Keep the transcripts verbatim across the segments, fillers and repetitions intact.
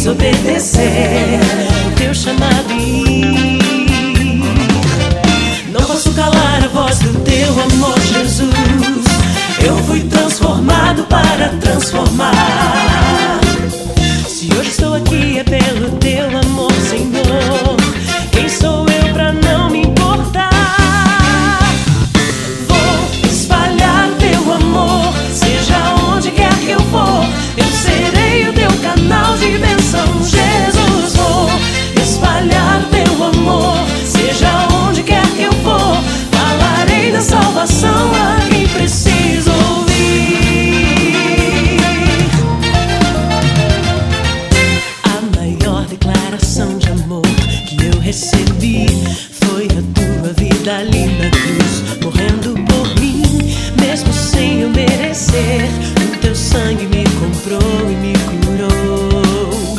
preciso obedecer o teu chamado e ir. Não posso calar a voz do teu amor, Jesus. Eu fui transformado para transformar. Se hoje estou aqui é pelo teu amor, Senhor. Quem sou eu pra não me importar? Vou espalhar o teu amor, seja onde quer que eu for. Eu serei o teu canal de bênção, Jesus. Vou espalhar o teu amor, seja onde quer que eu for. Falarei da salvação a quem precisa ouvir. A maior declaração de amor que eu recebi foi a tua vida ali na cruz, morrendo por mim, mesmo sem eu merecer. O teu sangue me comprou e me curou.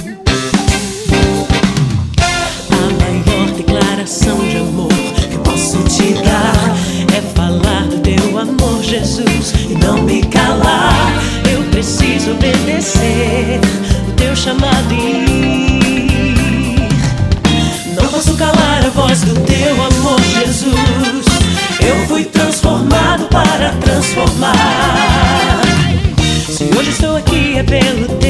A maior declaração de amor que eu posso te dar é falar do teu amor, Jesus, e não me calar. Eu preciso obedecer o teu chamado e ir. Não posso calar a voz do teu amor, Jesus. Eu fui transformado para transformar. Se hoje estou aqui é pelo teu